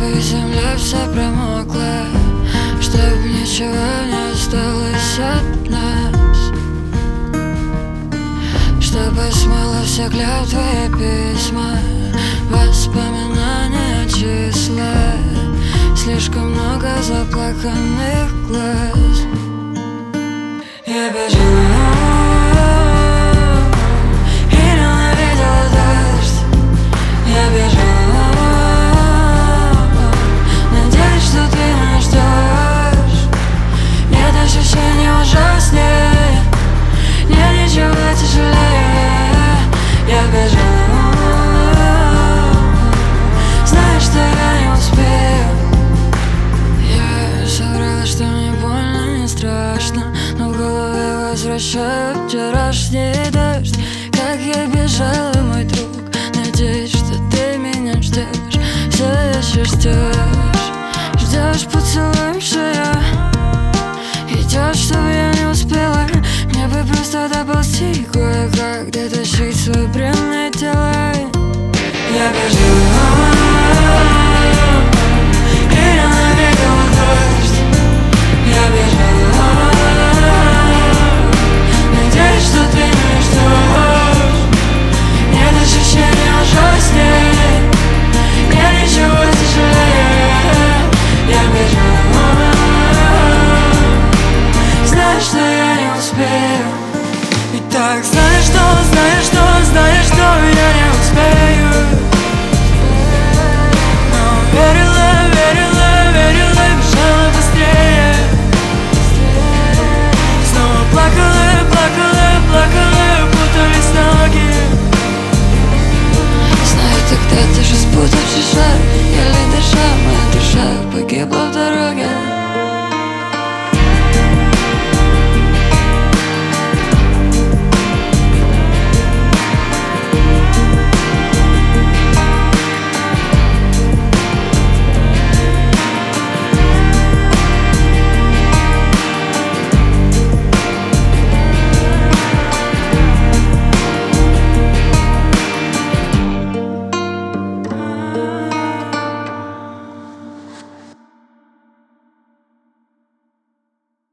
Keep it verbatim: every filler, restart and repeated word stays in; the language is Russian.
Чтобы земля вся промокла, чтоб ничего не осталось от нас, чтобы смыло все клятвы и письма, воспоминания, числа. Слишком много заплаканных глаз. Я бежала и ненавидела дождь. Я бежала, надеюсь, что ты меня ждешь. Нет ощущения ужаснее, нет ничего тяжелее. Я бежала, знаю, что я не успею. Я соврала, что мне больно, не страшно, но в голове возвращаю вчерашний дождь. Как я бежала, мой друг, надеюсь, что ты меня ждешь. Все еще ждешь, ждешь поцелуем шею. Идешь, чтобы я не успела, мне бы просто доползти кое-как